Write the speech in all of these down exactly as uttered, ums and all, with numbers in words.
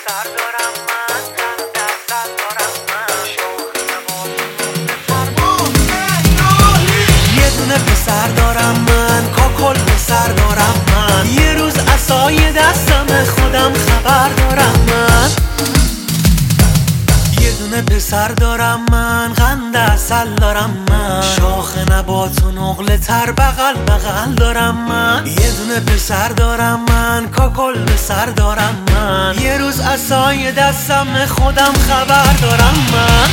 پسر دارم من، دست دارم من، یه دونه پسر دارم من، کاکل پسر دارم من. یه روز عصای دستم خودم خبر دارم من. یه دونه پسر دارم من، قند عسل دارم من، شاخ نبات و نقل تر بغل بغل دارم من. یه دونه پسر دارم من، کاکل پسر دارم من. یه روز عصای دستم خودم خبر دارم من.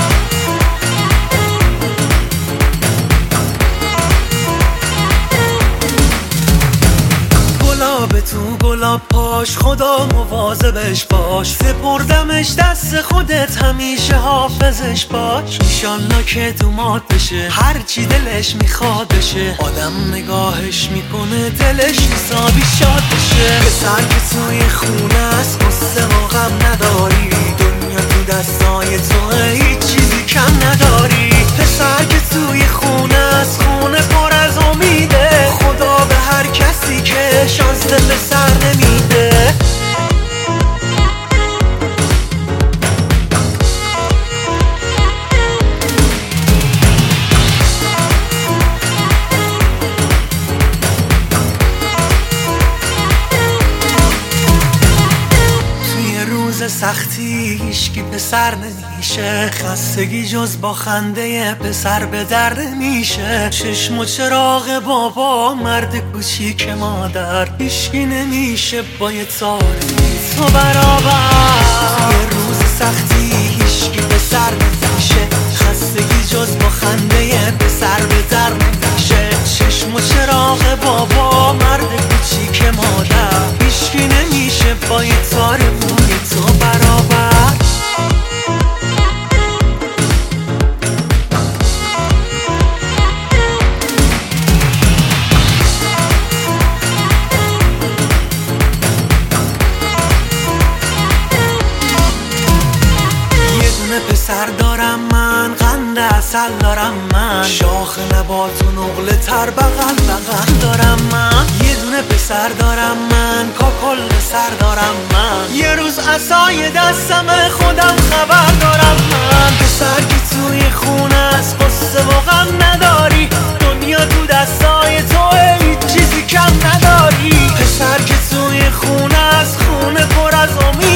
گلاب تو گلاب پاش، خدا مواظبش باش. سپردمش دست خودت، همیشه حافظش باش. ایشالله که دومات بشه، هرچی دلش میخواد بشه. آدم نگاهش میکنه دلش حسابی شاد بشه. پسر که توی خونه است، قصه و غم نداری. دنیا تو دستای توه، هیچ چیزی کم نداری. پسر که توی خونه است، خونه پر از امیده. خدا به هر کسی که شانس پسر نمیده. سختی هیچکی پسر نمیشه، خستگی جز با خنده پسر به در نمیشه. چشم و چراغ بابا، مرد کوچیک مادر، هیچکی نمیشه با یه تار تو برابر. یه روز سختی هیچکی پسر نمیشه، خستگی جز با خنده پسر به در نمیشه. چشم و چراغ بابا، مرد کوچیک مادر، هیچکی نمیشه با یه تار موی تو برابر. یه دونه پسر دارم من، قند عسل دارم من، شاخ نبات و نقل تر بغل بغل دارم من. یه دونه پسر دارم من، کاکل پسر دارم من. یه روز عصای دستم خودم خبر دارم من. پسر که توی خونه است، قصه و غم نداری. دنیا تو دستای توه، هیچ چیزی کم نداری. پسر که توی خونه است، خونه پر از امید.